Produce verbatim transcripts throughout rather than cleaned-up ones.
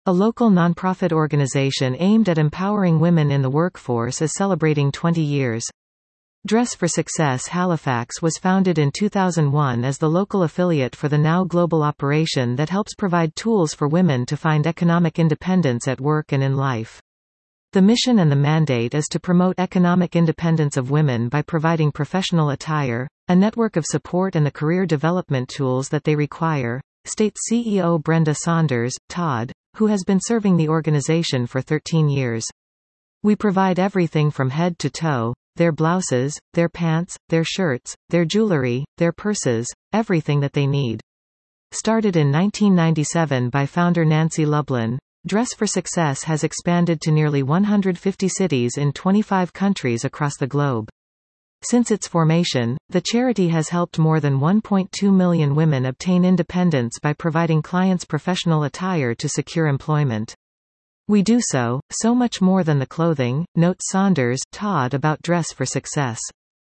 A local nonprofit organization aimed at empowering women in the workforce is celebrating twenty years. Dress for Success Halifax was founded in two thousand one as the local affiliate for the Now Global operation that helps provide tools for women to find economic independence at work and in life. The mission and the mandate is to promote economic independence of women by providing professional attire, a network of support and the career development tools that they require, states C E O Brenda Saunders, Todd, who has been serving the organization for thirteen years. We provide everything from head to toe, their blouses, their pants, their shirts, their jewelry, their purses, everything that they need. Started in nineteen ninety-seven by founder Nancy Lublin, Dress for Success has expanded to nearly one hundred fifty cities in twenty-five countries across the globe. Since its formation, the charity has helped more than one point two million women obtain independence by providing clients professional attire to secure employment. We do so, so much more than the clothing, notes Saunders, Todd about Dress for Success.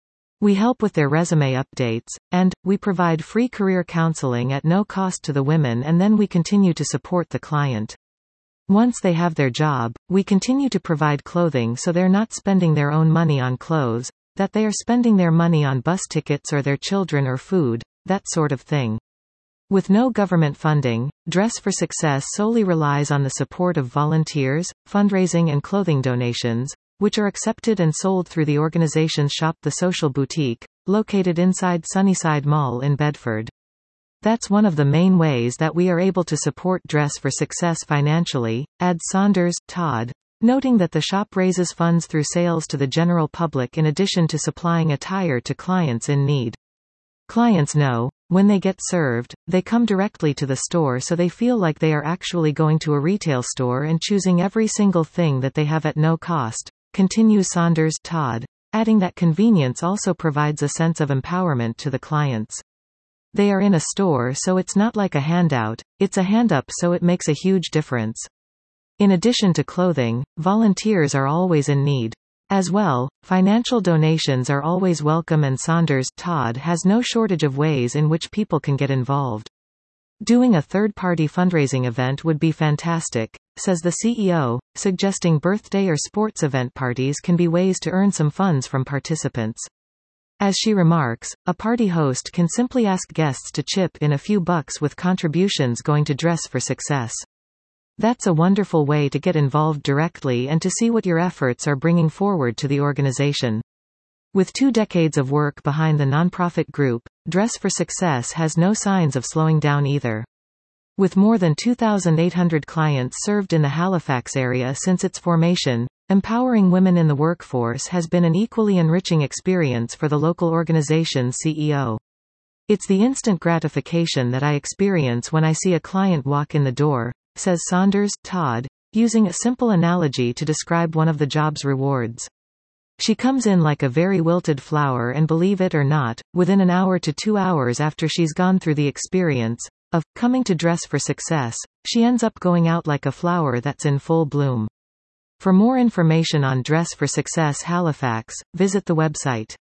We help with their resume updates, and we provide free career counseling at no cost to the women, and then we continue to support the client. Once they have their job, we continue to provide clothing so they're not spending their own money on clothes, that they are spending their money on bus tickets or their children or food, that sort of thing. With no government funding, Dress for Success solely relies on the support of volunteers, fundraising and clothing donations, which are accepted and sold through the organization's shop The Social Boutique, located inside Sunnyside Mall in Bedford. That's one of the main ways that we are able to support Dress for Success financially, adds Saunders, Todd, noting that the shop raises funds through sales to the general public in addition to supplying attire to clients in need. Clients know, when they get served, they come directly to the store so they feel like they are actually going to a retail store and choosing every single thing that they have at no cost, continues Saunders, Todd, adding that convenience also provides a sense of empowerment to the clients. They are in a store, so it's not like a handout, it's a hand-up, so it makes a huge difference. In addition to clothing, volunteers are always in need. As well, financial donations are always welcome, and Saunders, Todd has no shortage of ways in which people can get involved. Doing a third-party fundraising event would be fantastic, says the C E O, suggesting birthday or sports event parties can be ways to earn some funds from participants. As she remarks, a party host can simply ask guests to chip in a few bucks with contributions going to Dress for Success. That's a wonderful way to get involved directly and to see what your efforts are bringing forward to the organization. With two decades of work behind the nonprofit group, Dress for Success has no signs of slowing down either. With more than two thousand eight hundred clients served in the Halifax area since its formation, empowering women in the workforce has been an equally enriching experience for the local organization's C E O. It's the instant gratification that I experience when I see a client walk in the door, says Saunders, Todd, using a simple analogy to describe one of the job's rewards. She comes in like a very wilted flower, and believe it or not, within an hour to two hours after she's gone through the experience of coming to Dress for Success, she ends up going out like a flower that's in full bloom. For more information on Dress for Success Halifax, visit the website.